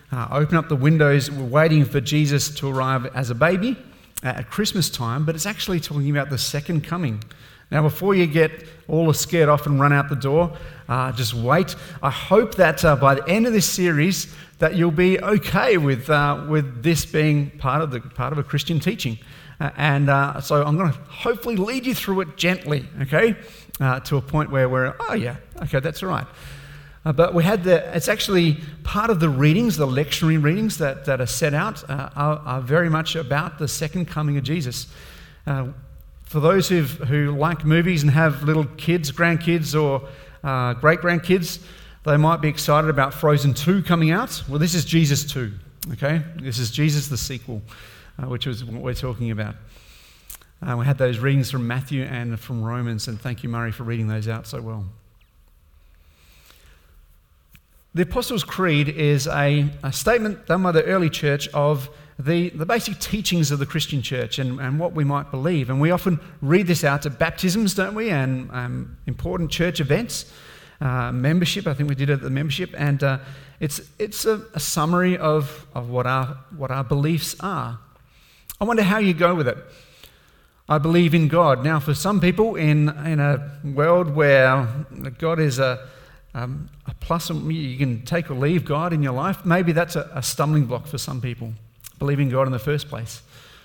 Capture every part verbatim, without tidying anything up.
uh, open up the windows. We're waiting for Jesus to arrive as a baby at Christmas time, but it's actually talking about the second coming. Now, before you get all scared off and run out the door, uh, just wait. I hope that uh, by the end of this series that you'll be okay with uh, with this being part of the part of a Christian teaching. Uh, and uh, so I'm going to hopefully lead you through it gently, okay, uh, to a point where we're, oh yeah, okay, that's all right. Uh, but we had the, it's actually part of the readings, the lectionary readings that, that are set out uh, are, are very much about the second coming of Jesus. Uh, for those who've, who like movies and have little kids, grandkids or uh, great-grandkids, they might be excited about Frozen two coming out. Well, this is Jesus two, okay? This is Jesus the sequel, uh, which is what we're talking about. Uh, we had those readings from Matthew and from Romans, and thank you, Murray, for reading those out so well. The Apostles' Creed is a, a statement done by the early church of the, the basic teachings of the Christian church and, and what we might believe. And we often read this out at baptisms, don't we, and um, important church events, uh, membership. I think we did it at the membership. And uh, it's it's a, a summary of, of what our what our beliefs are. I wonder how you go with it. I believe in God. Now, for some people in, in a world where God is a Um, a plus, you can take or leave God in your life. Maybe that's a, a stumbling block for some people, believing God in the first place.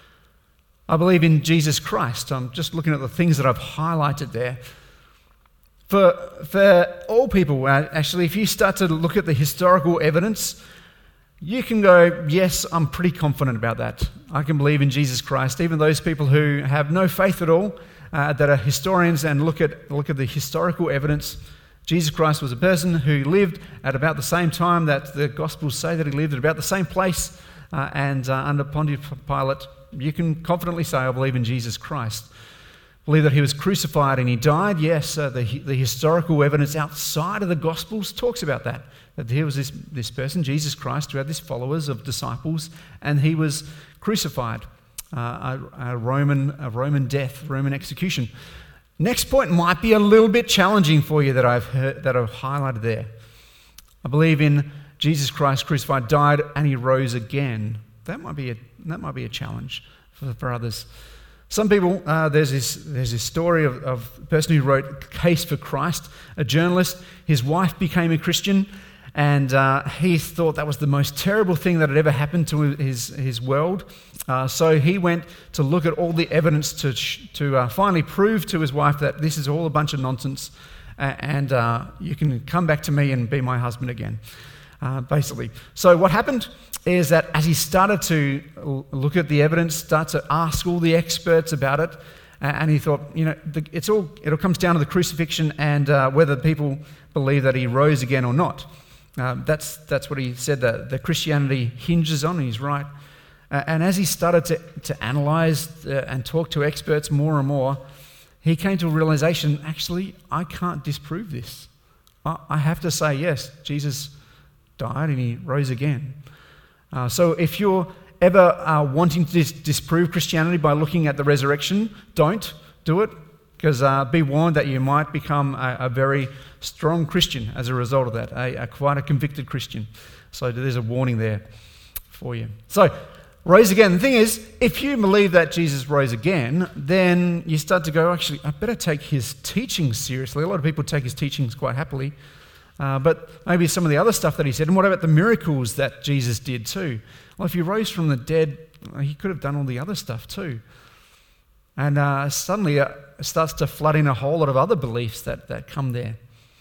I believe in Jesus Christ. I'm just looking at the things that I've highlighted there. For, for all people, uh, actually, if you start to look at the historical evidence, you can go, yes, I'm pretty confident about that. I can believe in Jesus Christ. Even those people who have no faith at all, uh, that are historians and look at look at the historical evidence, Jesus Christ was a person who lived at about the same time that the Gospels say that he lived, at about the same place, uh, and uh, under Pontius Pilate. You can confidently say, I believe in Jesus Christ. Believe that he was crucified and he died. Yes, uh, the, the historical evidence outside of the Gospels talks about that, that here was this, this person, Jesus Christ, who had these followers of disciples, and he was crucified, uh, a, a Roman a Roman death, Roman execution. Next point might be a little bit challenging for you that I've heard, that I've highlighted there. I believe in Jesus Christ crucified, died, and he rose again. That might be a that might be a challenge for, for others. Some people, uh, there's this there's this story of, of a person who wrote Case for Christ, a journalist. His wife became a Christian, and uh, he thought that was the most terrible thing that had ever happened to his his world. Uh, so he went to look at all the evidence to to uh, finally prove to his wife that this is all a bunch of nonsense, uh, and uh, you can come back to me and be my husband again, uh, basically. So what happened is that as he started to look at the evidence, start to ask all the experts about it, uh, and he thought, you know, the, it's all it all comes down to the crucifixion and uh, whether people believe that he rose again or not. Uh, that's that's what he said that the Christianity hinges on. And he's right. Uh, and as he started to, to analyze uh, and talk to experts more and more, he came to a realization, actually, I can't disprove this. I, I have to say, yes, Jesus died and he rose again. Uh, so if you're ever uh, wanting to dis- disprove Christianity by looking at the resurrection, don't do it, because uh, be warned that you might become a, a very strong Christian as a result of that, a, a quite a convicted Christian. So there's a warning there for you. So, rose again. The thing is, if you believe that Jesus rose again, then you start to go, actually, I better take his teachings seriously. A lot of people take his teachings quite happily. Uh, but maybe some of the other stuff that he said. And what about the miracles that Jesus did too? Well, if he rose from the dead, he could have done all the other stuff too. And uh, suddenly uh, it starts to flood in a whole lot of other beliefs that, that come there.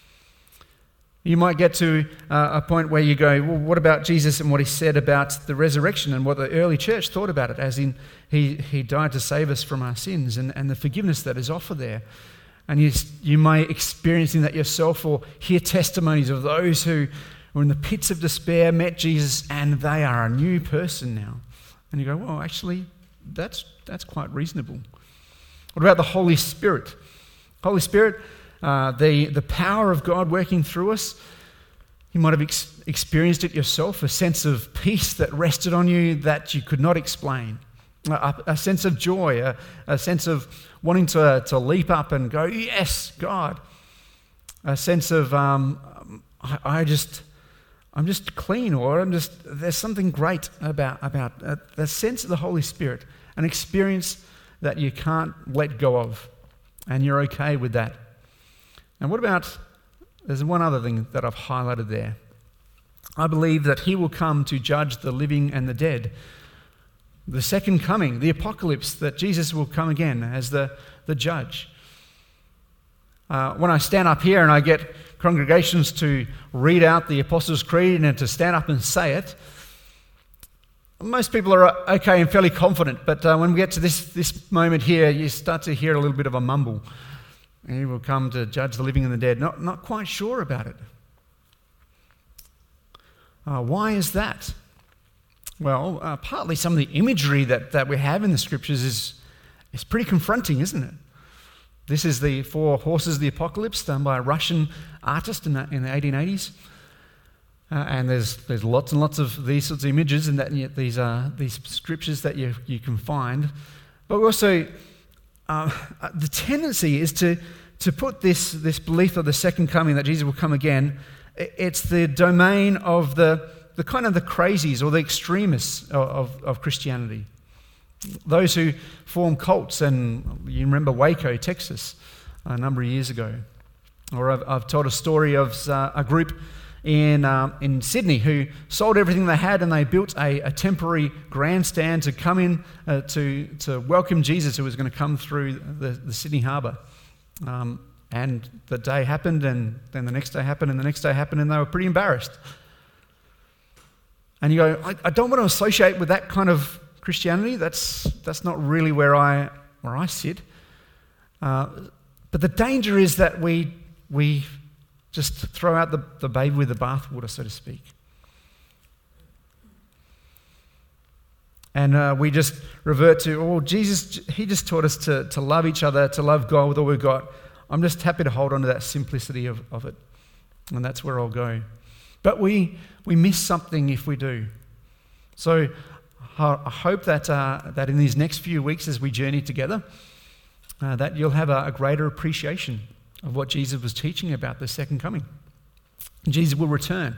You might get to uh, a point where you go, well, what about Jesus and what he said about the resurrection and what the early church thought about it, as in he, he died to save us from our sins and, and the forgiveness that is offered there. And you, you may experiencing that yourself or hear testimonies of those who were in the pits of despair, met Jesus, and they are a new person now. And you go, well, actually, that's that's quite reasonable. What about the Holy Spirit? Holy Spirit, uh, the, the power of God working through us. You might have ex- experienced it yourself, a sense of peace that rested on you that you could not explain. A, a sense of joy, a, a sense of wanting to, to leap up and go, yes, God. A sense of, um, I, I just, I'm just clean, or I'm just, there's something great about, about uh, the sense of the Holy Spirit, an experience that you can't let go of, and you're okay with that. And what about, there's one other thing that I've highlighted there. I believe that he will come to judge the living and the dead. The second coming, the apocalypse, that Jesus will come again as the, the judge. Uh, when I stand up here and I get congregations to read out the Apostles' Creed and to stand up and say it, most people are okay and fairly confident, but uh, when we get to this, this moment here, you start to hear a little bit of a mumble. And he will come to judge the living and the dead. Not, not quite sure about it. Uh, why is that? Well, uh, partly some of the imagery that, that we have in the scriptures is, is pretty confronting, isn't it? This is the Four Horses of the Apocalypse, done by a Russian artist in the, in the eighteen eighties. Uh, and there's there's lots and lots of these sorts of images and that and yet these uh, these scriptures that you you can find. But also, uh, the tendency is to to put this this belief of the second coming, that Jesus will come again. It's the domain of the the kind of the crazies or the extremists of, of, of Christianity. Those who form cults, and you remember Waco, Texas, a number of years ago. Or I've, I've told a story of uh, a group in um, in Sydney who sold everything they had, and they built a, a temporary grandstand to come in uh, to to welcome Jesus, who was going to come through the, the Sydney Harbour. Um, and the day happened, and then the next day happened, and the next day happened, and they were pretty embarrassed. And you go, I, I don't want to associate with that kind of Christianity. That's that's not really where I where I sit. Uh, but the danger is that we we just throw out the, the baby with the bathwater, so to speak. And uh, we just revert to, oh, Jesus, he just taught us to, to love each other, to love God with all we've got. I'm just happy to hold on to that simplicity of, of it. And that's where I'll go. But we we miss something if we do. So I hope that uh, that in these next few weeks as we journey together, uh, that you'll have a, a greater appreciation of what Jesus was teaching about the second coming. Jesus will return.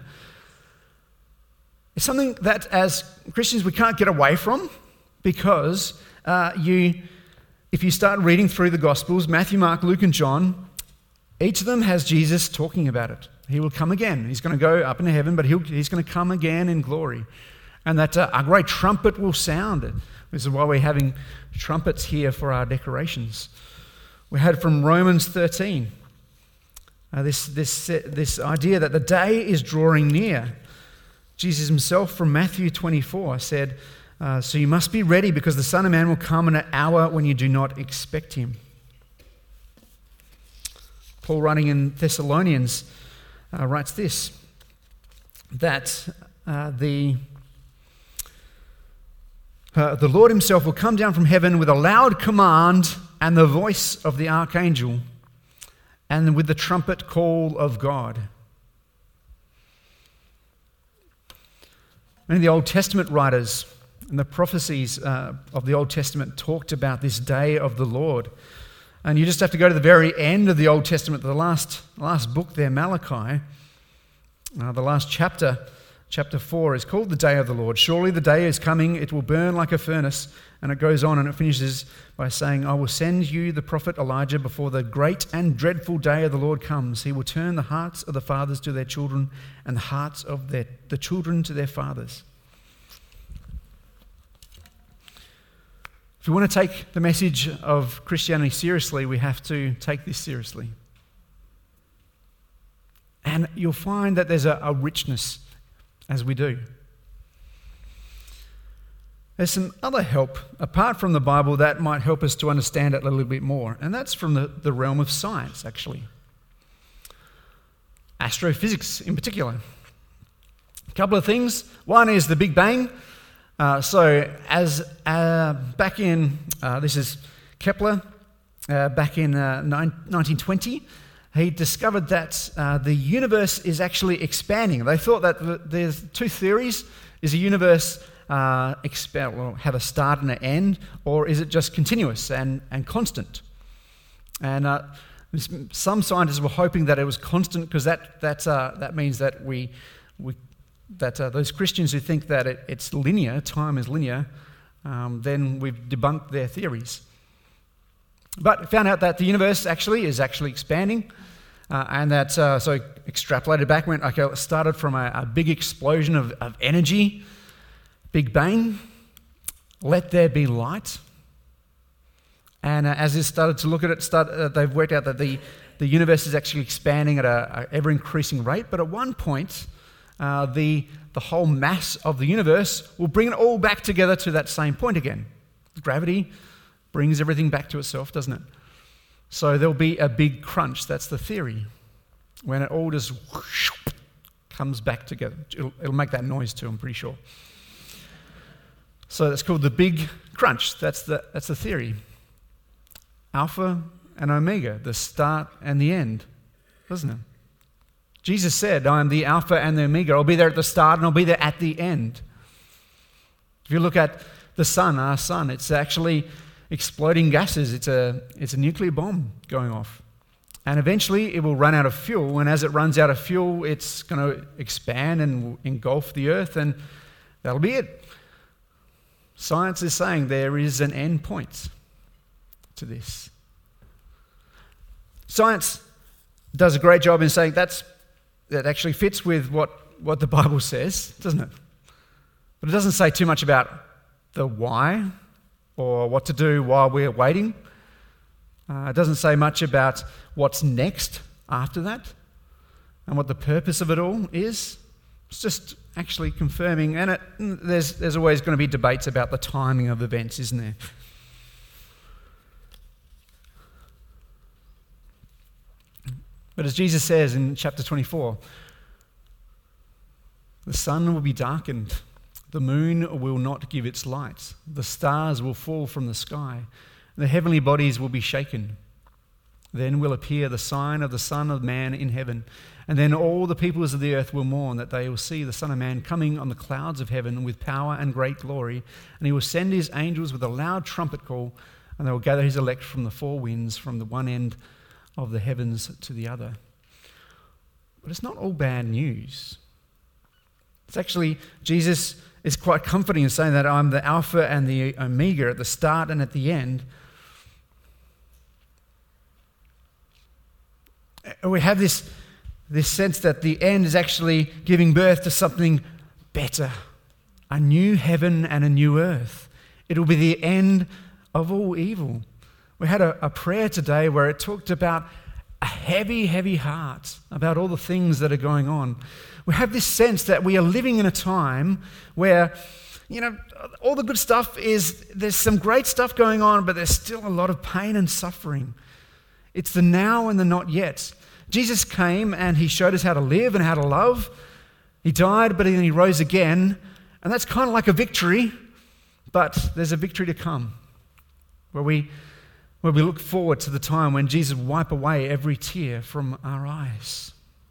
It's something that as Christians we can't get away from, because uh, you, if you start reading through the Gospels, Matthew, Mark, Luke and John, each of them has Jesus talking about it. He will come again. He's going to go up into heaven, but he'll, he's going to come again in glory. And that uh, a great trumpet will sound. This is why we're having trumpets here for our decorations. We had from Romans thirteen, uh, this, this, uh, this idea that the day is drawing near. Jesus himself from Matthew twenty-four said, uh, so you must be ready, because the Son of Man will come in an hour when you do not expect him. Paul, writing in Thessalonians, uh, writes this, that uh, the... Uh, the Lord himself will come down from heaven with a loud command and the voice of the archangel and with the trumpet call of God. Many of the Old Testament writers and the prophecies uh, of the Old Testament talked about this day of the Lord. And you just have to go to the very end of the Old Testament, the last, last book there, Malachi, uh, the last chapter. Chapter four is called the day of the Lord. Surely the day is coming, it will burn like a furnace. And it goes on and it finishes by saying, I will send you the prophet Elijah before the great and dreadful day of the Lord comes. He will turn the hearts of the fathers to their children and the hearts of their, the children to their fathers. If we want to take the message of Christianity seriously, we have to take this seriously. And you'll find that there's a, a richness as we do. There's some other help apart from the Bible that might help us to understand it a little bit more, and that's from the, the realm of science, actually. Astrophysics in particular. A couple of things. One is the Big Bang. Uh, so as uh, back in, uh, this is Kepler, uh, back in uh, nineteen twenty, he discovered that uh, the universe is actually expanding. They thought that there's two theories. Is a universe uh, expand, or have a start and an end, or is it just continuous and, and constant? And uh, some scientists were hoping that it was constant, because that that uh, that means that we we that uh, those Christians who think that it, it's linear, time is linear, um, then we've debunked their theories. But found out that the universe actually is actually expanding, uh, and that, uh, so extrapolated back, went, okay, it started from a, a big explosion of, of energy, Big Bang, let there be light. And uh, as they started to look at it, start, uh, they've worked out that the, the universe is actually expanding at an ever-increasing rate, but at one point, uh, the, the whole mass of the universe will bring it all back together to that same point again. Gravity brings everything back to itself, doesn't it? So there'll be a big crunch, that's the theory, when it all just whoosh, comes back together. It'll, it'll make that noise too, I'm pretty sure. So that's called the big crunch, that's the, that's the theory. Alpha and Omega, the start and the end, doesn't it? Jesus said, I am the Alpha and the Omega. I'll be there at the start and I'll be there at the end. If you look at the sun, our sun, it's actually exploding gases. It's a, it's a nuclear bomb going off. And eventually it will run out of fuel, and as it runs out of fuel, it's going to expand and engulf the earth, and that'll be it. Science is saying there is an end point to this. Science does a great job in saying that's that actually fits with what, what the Bible says, doesn't it? But it doesn't say too much about the why or what to do while we're waiting. Uh, it doesn't say much about what's next after that and what the purpose of it all is. It's just actually confirming, and it, there's, there's always going to be debates about the timing of events, isn't there? But as Jesus says in chapter twenty-four, the sun will be darkened, the moon will not give its light, the stars will fall from the sky, the heavenly bodies will be shaken. Then will appear the sign of the Son of Man in heaven, and then all the peoples of the earth will mourn that they will see the Son of Man coming on the clouds of heaven with power and great glory, and he will send his angels with a loud trumpet call, and they will gather his elect from the four winds, from the one end of the heavens to the other. But it's not all bad news. It's actually, Jesus is quite comforting in saying that I'm the Alpha and the Omega at the start and at the end. We have this, this sense that the end is actually giving birth to something better, a new heaven and a new earth. It will be the end of all evil. We had a, a prayer today where it talked about a heavy, heavy heart, about all the things that are going on. We have this sense that we are living in a time where, you know, all the good stuff is, there's some great stuff going on, but there's still a lot of pain and suffering. It's the now and the not yet. Jesus came and he showed us how to live and how to love. He died, but then he rose again. And that's kind of like a victory, but there's a victory to come where we where we look forward to the time when Jesus will wipe away every tear from our eyes.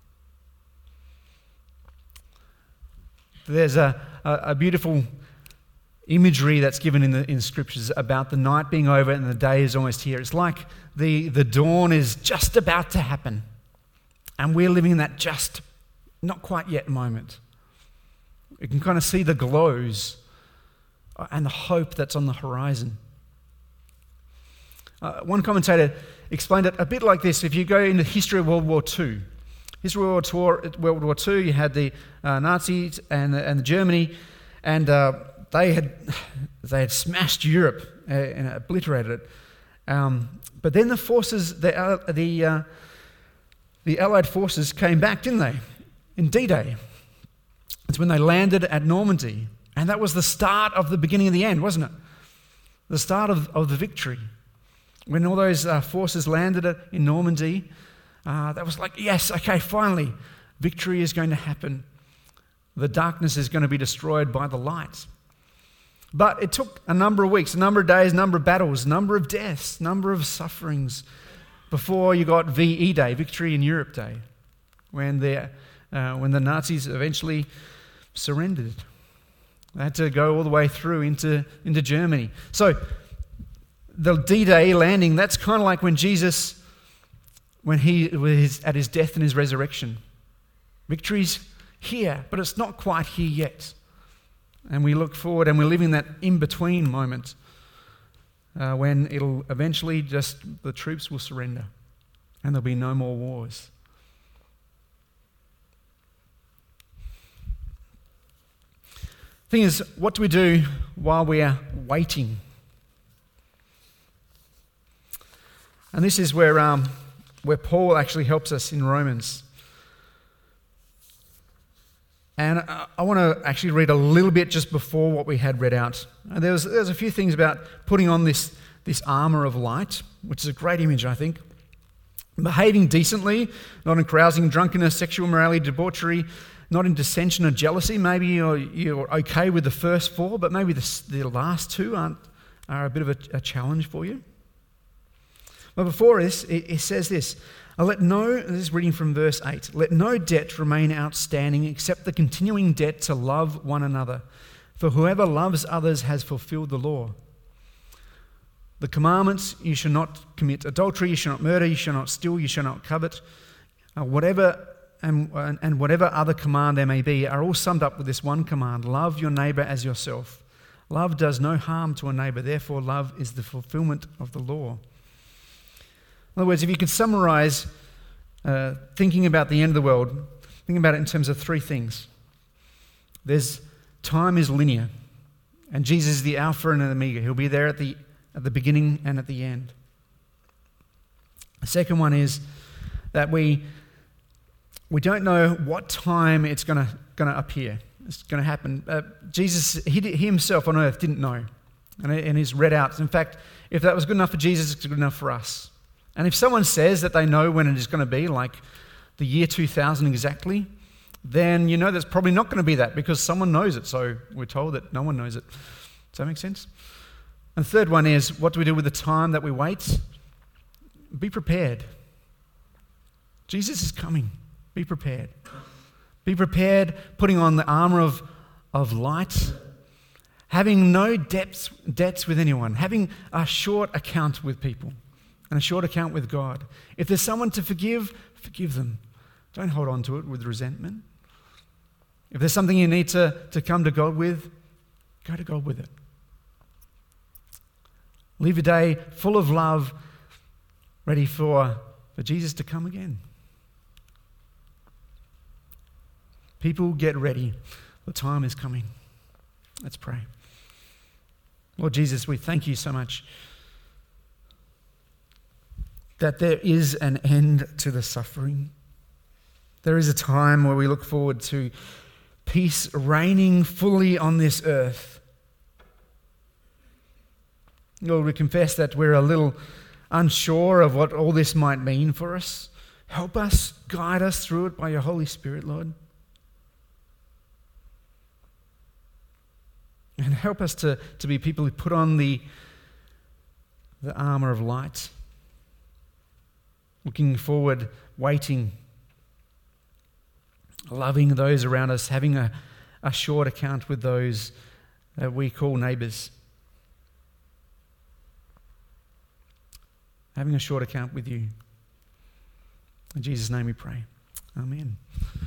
There's a, a, a beautiful imagery that's given in the in the scriptures about the night being over and the day is almost here. It's like the, the dawn is just about to happen, and we're living in that just not quite yet moment. You can kind of see the glows and the hope that's on the horizon. Uh, one commentator explained it a bit like this. If you go into the history of World War Two, history of World War, World War Two, you had the uh, Nazis and the, and the Germany, and uh, they had they had smashed Europe uh, and obliterated it. Um, but then the forces, the uh, the uh, the Allied forces came back, didn't they? In D-Day, it's when they landed at Normandy, and that was the start of the beginning of the end, wasn't it? The start of, of the victory. When all those uh, forces landed in Normandy, uh, that was like, yes, okay, finally, victory is going to happen. The darkness is going to be destroyed by the light. But it took a number of weeks, a number of days, a number of battles, a number of deaths, a number of sufferings before you got V E Day, Victory in Europe Day, when the, uh, when the Nazis eventually surrendered. They had to go all the way through into, into Germany. So the D-Day landing, that's kind of like when Jesus, when he was at his death and his resurrection. Victory's here, but it's not quite here yet. And we look forward and we live in that in-between moment uh, when it'll eventually just, the troops will surrender and there'll be no more wars. Thing is, what do we do while we are waiting? And this is where um, where Paul actually helps us in Romans. And I, I want to actually read a little bit just before what we had read out. And there was there's a few things about putting on this this armor of light, which is a great image, I think. Behaving decently, not in carousing, drunkenness, sexual immorality, debauchery, not in dissension or jealousy. Maybe you're, you're okay with the first four, but maybe the, the last two aren't are a bit of a, a challenge for you. But before this, it, it says this, let no, this is reading from verse eight, let no debt remain outstanding except the continuing debt to love one another. For whoever loves others has fulfilled the law. The commandments, you shall not commit adultery, you shall not murder, you shall not steal, you shall not covet, uh, whatever and, and whatever other command there may be, are all summed up with this one command, love your neighbour as yourself. Love does no harm to a neighbour, therefore love is the fulfilment of the law. In other words, if you could summarize uh, thinking about the end of the world, think about it in terms of three things. There's time is linear, and Jesus is the Alpha and the Omega. He'll be there at the at the beginning and at the end. The second one is that we we don't know what time it's going to going to appear. It's going to happen. Uh, Jesus, he, he himself on earth didn't know, and, and he's read out. In fact, if that was good enough for Jesus, it's good enough for us. And if someone says that they know when it is going to be, like the year two thousand exactly, then you know that's probably not going to be that because someone knows it. So we're told that no one knows it. Does that make sense? And the third one is, what do we do with the time that we wait? Be prepared. Jesus is coming. Be prepared. Be prepared, putting on the armor of, of light, having no debts, debts with anyone, having a short account with people. And a short account with God. If there's someone to forgive, forgive them. Don't hold on to it with resentment. If there's something you need to, to come to God with, go to God with it. Live a day full of love, ready for, for Jesus to come again. People, get ready. The time is coming. Let's pray. Lord Jesus, we thank you so much that there is an end to the suffering. There is a time where we look forward to peace reigning fully on this earth. Lord, we confess that we're a little unsure of what all this might mean for us. Help us, guide us through it by your Holy Spirit, Lord. And help us to, to be people who put on the, the armor of light. Looking forward, waiting, loving those around us, having a, a short account with those that we call neighbours. Having a short account with you. In Jesus' name we pray. Amen.